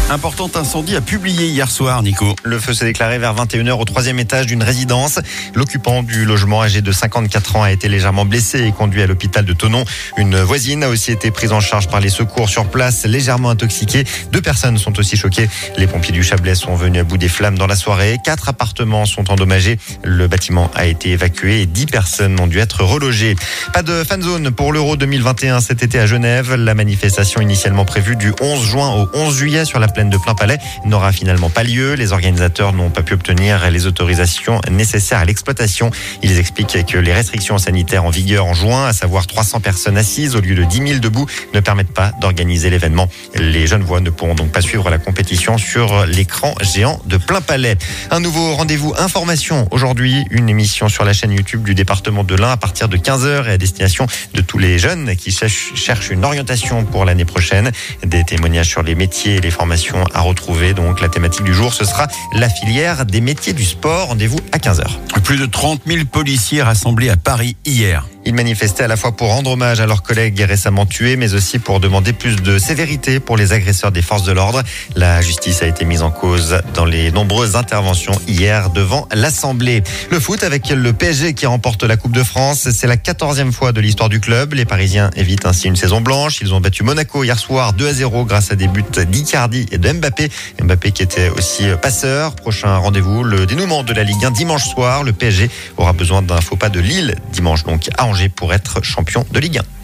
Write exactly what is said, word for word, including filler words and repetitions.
Important incendie à Publier hier soir, Nico. Le feu s'est déclaré vers vingt et une heures au troisième étage d'une résidence. L'occupant du logement, âgé de cinquante-quatre ans, a été légèrement blessé et conduit à l'hôpital de Thonon. Une voisine a aussi été prise en charge par les secours sur place, légèrement intoxiquée. Deux personnes sont aussi choquées. Les pompiers du Chablais sont venus à bout des flammes dans la soirée. Quatre appartements sont endommagés. Le bâtiment a été évacué et dix personnes ont dû être relogées. Pas de fan zone pour l'Euro deux mille vingt et un cet été à Genève. La manifestation initialement prévue du onze juin au onze juillet sur la plaine de Plainpalais n'aura finalement pas lieu. Les organisateurs n'ont pas pu obtenir les autorisations nécessaires à l'exploitation. Ils expliquent que les restrictions sanitaires en vigueur en juin, à savoir trois cents personnes assises au lieu de dix mille debout, ne permettent pas d'organiser l'événement. Les Genevois ne pourront donc pas suivre la compétition sur l'écran géant de Plainpalais. Un nouveau rendez-vous information aujourd'hui, une émission sur la chaîne YouTube du département de l'Ain à partir de quinze heures et à destination de tous les jeunes qui cherchent une orientation pour l'année prochaine. Des témoignages sur les métiers et les formations à retrouver. Donc la thématique du jour, ce sera la filière des métiers du sport. Rendez-vous à quinze heures. Plus de trente mille policiers rassemblés à Paris hier. Ils manifestaient à la fois pour rendre hommage à leurs collègues récemment tués, mais aussi pour demander plus de sévérité pour les agresseurs des forces de l'ordre. La justice a été mise en cause dans les nombreuses interventions hier devant l'Assemblée. Le foot avec le P S G qui remporte la Coupe de France. C'est la quatorzième fois de l'histoire du club. Les Parisiens évitent ainsi une saison blanche. Ils ont battu Monaco hier soir deux à zéro grâce à des buts d'Icardi et de Mbappé. Mbappé qui était aussi passeur. Prochain rendez-vous, le dénouement de la Ligue un dimanche soir. Le P S G aura besoin d'un faux pas de Lille dimanche donc à Angers pour être champion de Ligue un.